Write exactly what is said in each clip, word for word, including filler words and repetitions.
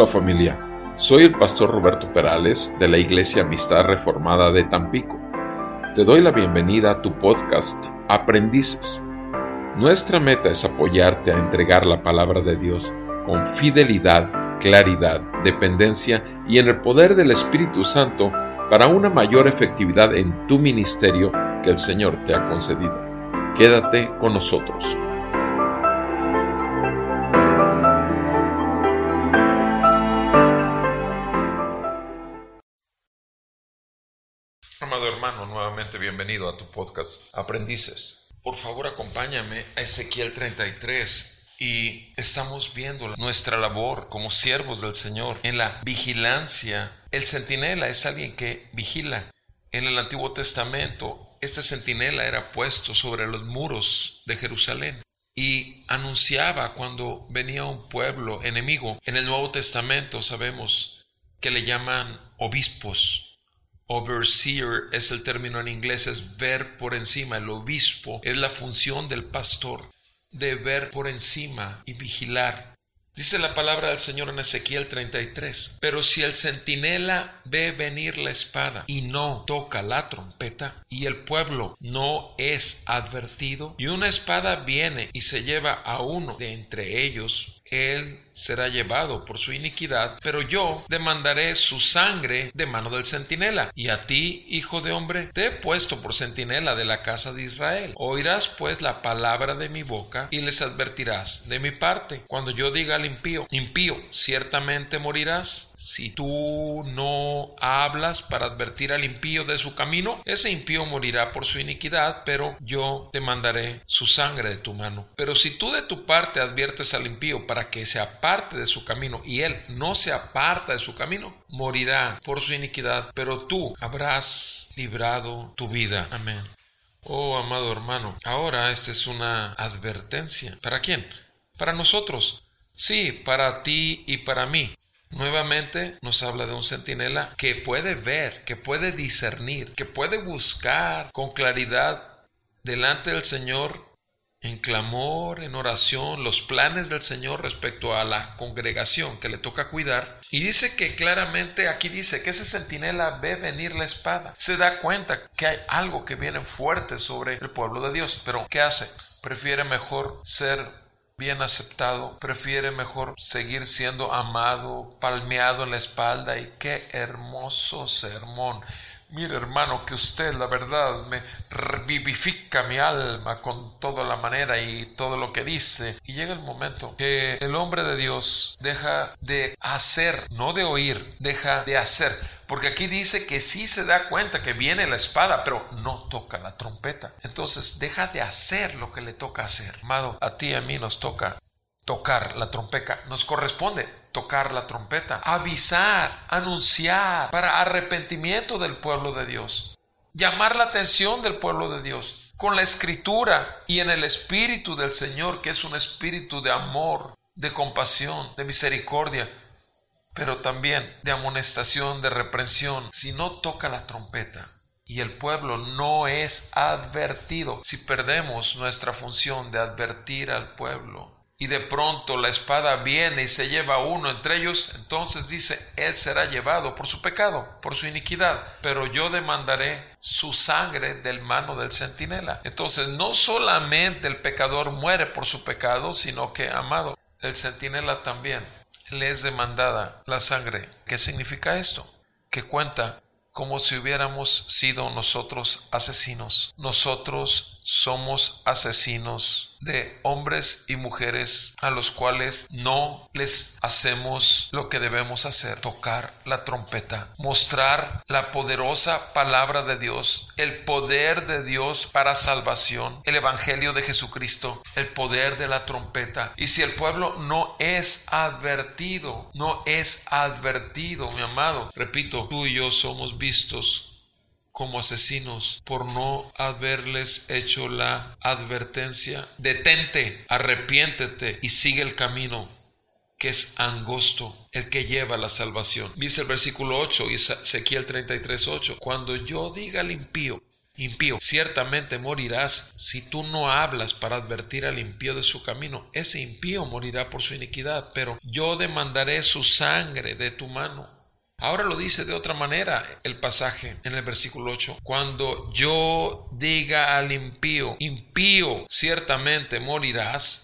familia, soy el pastor Roberto Perales de la Iglesia Amistad Reformada de Tampico. Te doy la bienvenida a tu podcast Aprendices. Nuestra meta es apoyarte a entregar la palabra de Dios con fidelidad, claridad, dependencia y en el poder del Espíritu Santo para una mayor efectividad en tu ministerio que el Señor te ha concedido. Quédate con nosotros. Amado hermano, nuevamente bienvenido a tu podcast Aprendices. Por favor, acompáñame a Ezequiel treinta y tres y estamos viendo nuestra labor como siervos del Señor en la vigilancia. El centinela es alguien que vigila. En el Antiguo Testamento, este centinela era puesto sobre los muros de Jerusalén y anunciaba cuando venía un pueblo enemigo. En el Nuevo Testamento sabemos que le llaman obispos. Overseer es el término en inglés, es ver por encima. El obispo es la función del pastor de ver por encima y vigilar. Dice la palabra del Señor en Ezequiel treinta y tres, pero si el centinela ve venir la espada y no toca la trompeta, y el pueblo no es advertido, y una espada viene y se lleva a uno de entre ellos, él será llevado por su iniquidad, pero yo demandaré su sangre de mano del centinela. Y a ti, hijo de hombre, te he puesto por centinela de la casa de Israel. Oirás pues la palabra de mi boca y les advertirás de mi parte. Cuando yo diga al impío, impío, ciertamente morirás. Si tú no hablas para advertir al impío de su camino, ese impío morirá por su iniquidad, pero yo demandaré su sangre de tu mano. Pero si tú de tu parte adviertes al impío para que se aparte de su camino y él no se aparta de su camino, morirá por su iniquidad, pero tú habrás librado tu vida. Amén. Oh, amado hermano, ahora esta es una advertencia. ¿Para quién? Para nosotros. Sí, para ti y para mí. Nuevamente nos habla de un centinela que puede ver, que puede discernir, que puede buscar con claridad delante del Señor en clamor, en oración, los planes del Señor respecto a la congregación que le toca cuidar. Y dice que claramente aquí dice que ese centinela ve venir la espada. Se da cuenta que hay algo que viene fuerte sobre el pueblo de Dios. Pero ¿qué hace? Prefiere mejor ser bien aceptado, prefiere mejor seguir siendo amado, palmeado en la espalda. Y qué hermoso sermón. Mire, hermano, que usted, la verdad, me revivifica mi alma con toda la manera y todo lo que dice. Y llega el momento que el hombre de Dios deja de hacer, no de oír, deja de hacer. Porque aquí dice que sí se da cuenta que viene la espada, pero no toca la trompeta. Entonces deja de hacer lo que le toca hacer. Amado, a ti y a mí nos toca tocar la trompeta. Nos corresponde tocar la trompeta, avisar, anunciar para arrepentimiento del pueblo de Dios, llamar la atención del pueblo de Dios con la escritura y en el espíritu del Señor, que es un espíritu de amor, de compasión, de misericordia, pero también de amonestación, de reprensión. Si no toca la trompeta y el pueblo no es advertido, si perdemos nuestra función de advertir al pueblo, y de pronto la espada viene y se lleva a uno entre ellos, entonces dice, él será llevado por su pecado, por su iniquidad, pero yo demandaré su sangre del mano del centinela. Entonces no solamente el pecador muere por su pecado, sino que, amado, el centinela también le es demandada la sangre. ¿Qué significa esto? Que cuenta como si hubiéramos sido nosotros asesinos. Nosotros somos asesinos de hombres y mujeres a los cuales no les hacemos lo que debemos hacer: tocar la trompeta, mostrar la poderosa palabra de Dios, el poder de Dios para salvación, el evangelio de Jesucristo, el poder de la trompeta. Y si el pueblo no es advertido, no es advertido, mi amado, repito, tú y yo somos vistos como asesinos por no haberles hecho la advertencia. Detente, arrepiéntete y sigue el camino que es angosto, el que lleva la salvación. Dice el versículo ocho, Ezequiel treinta y tres, ocho, cuando yo diga al impío, impío. Ciertamente morirás si tú no hablas para advertir al impío de su camino. Ese impío morirá por su iniquidad, pero yo demandaré su sangre de tu mano. Ahora lo dice de otra manera el pasaje en el versículo ocho. Cuando yo diga al impío, impío, ciertamente morirás.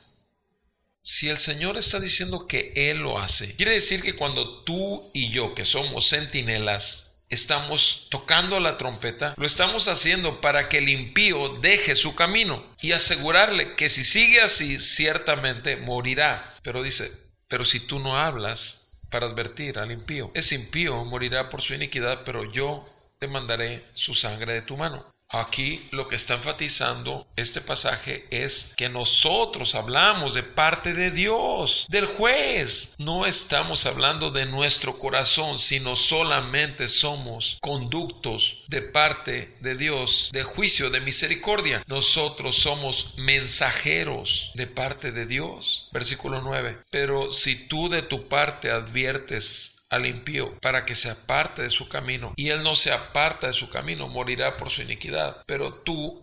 Si el Señor está diciendo que Él lo hace, quiere decir que cuando tú y yo, que somos centinelas, estamos tocando la trompeta, lo estamos haciendo para que el impío deje su camino y asegurarle que si sigue así, ciertamente morirá. Pero dice, pero si tú no hablas para advertir al impío, ese impío morirá por su iniquidad, pero yo demandaré su sangre de tu mano. Aquí lo que está enfatizando este pasaje es que nosotros hablamos de parte de Dios, del juez. No estamos hablando de nuestro corazón, sino solamente somos conductos de parte de Dios, de juicio, de misericordia. Nosotros somos mensajeros de parte de Dios. Versículo nueve. Pero si tú de tu parte adviertes al impío para que se aparte de su camino, y él no se aparta de su camino, morirá por su iniquidad, pero tú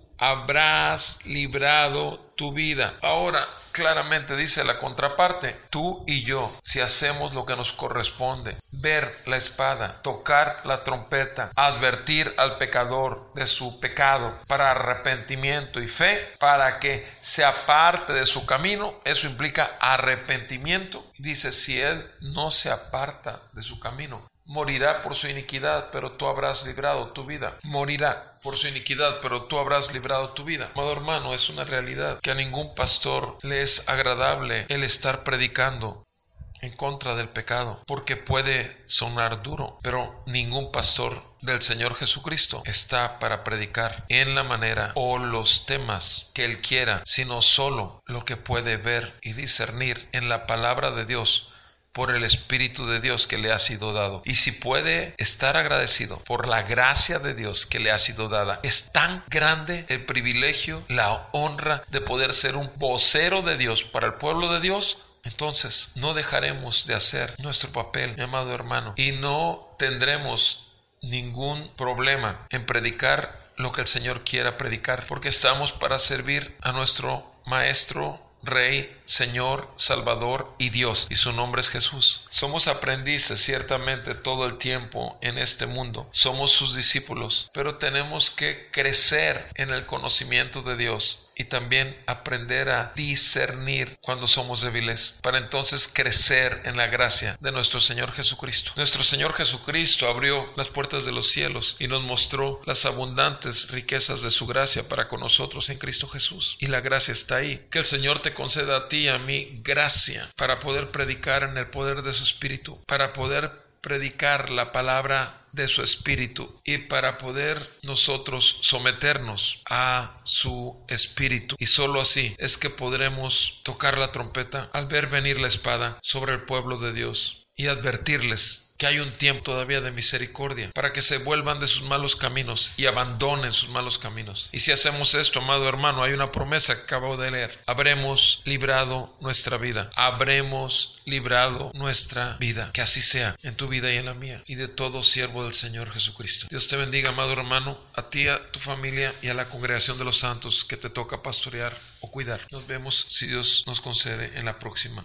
habrás librado tu vida. Ahora, claramente dice la contraparte, tú y yo, si hacemos lo que nos corresponde, ver la espada, tocar la trompeta, advertir al pecador de su pecado para arrepentimiento y fe, para que se aparte de su camino, eso implica arrepentimiento. Dice, si él no se aparta de su camino, morirá por su iniquidad, pero tú habrás librado tu vida. Morirá por su iniquidad, pero tú habrás librado tu vida. Amado hermano, es una realidad que a ningún pastor le es agradable el estar predicando en contra del pecado, porque puede sonar duro, pero ningún pastor del Señor Jesucristo está para predicar en la manera o los temas que él quiera, sino solo lo que puede ver y discernir en la palabra de Dios por el Espíritu de Dios que le ha sido dado. Y si puede estar agradecido por la gracia de Dios que le ha sido dada, es tan grande el privilegio, la honra de poder ser un vocero de Dios para el pueblo de Dios, entonces no dejaremos de hacer nuestro papel, mi amado hermano, y no tendremos ningún problema en predicar lo que el Señor quiera predicar, porque estamos para servir a nuestro Maestro, Rey, Señor, Salvador y Dios, y su nombre es Jesús. Somos aprendices ciertamente todo el tiempo en este mundo, somos sus discípulos, pero tenemos que crecer en el conocimiento de Dios y también aprender a discernir cuando somos débiles, para entonces crecer en la gracia de nuestro Señor Jesucristo. Nuestro Señor Jesucristo abrió las puertas de los cielos y nos mostró las abundantes riquezas de su gracia para con nosotros en Cristo Jesús, y la gracia está ahí. Que el Señor te conceda a ti y a mí gracia para poder predicar en el poder de su Espíritu, para poder predicar la palabra de su Espíritu y para poder nosotros someternos a su Espíritu. Y solo así es que podremos tocar la trompeta al ver venir la espada sobre el pueblo de Dios y advertirles que hay un tiempo todavía de misericordia para que se vuelvan de sus malos caminos y abandonen sus malos caminos. Y si hacemos esto, amado hermano, hay una promesa que acabo de leer: habremos librado nuestra vida, habremos librado nuestra vida. Que así sea en tu vida y en la mía, y de todo siervo del Señor Jesucristo. Dios te bendiga, amado hermano, a ti, a tu familia y a la congregación de los santos que te toca pastorear o cuidar. Nos vemos, si Dios nos concede, en la próxima.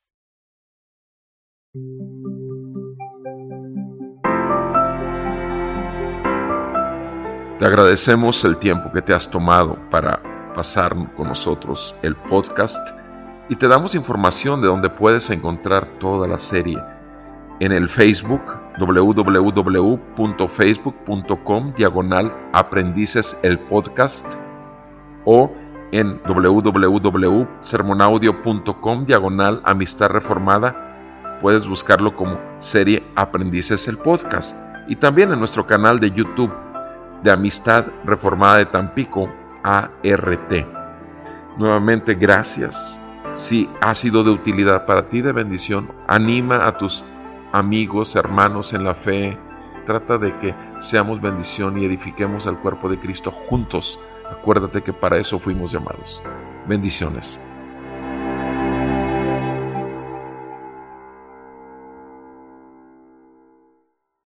Te agradecemos el tiempo que te has tomado para pasar con nosotros el podcast y te damos información de donde puedes encontrar toda la serie en el Facebook doble u doble u doble u punto facebook punto com diagonal aprendices el podcast o en doble u doble u doble u punto sermonaudio punto com diagonal amistad reformada. Puedes buscarlo como serie Aprendices el podcast, y también en nuestro canal de YouTube de Amistad Reformada de Tampico, A R T. Nuevamente, gracias. Si ha sido de utilidad para ti, de bendición, anima a tus amigos, hermanos en la fe. Trata de que seamos bendición y edifiquemos al cuerpo de Cristo juntos. Acuérdate que para eso fuimos llamados. Bendiciones.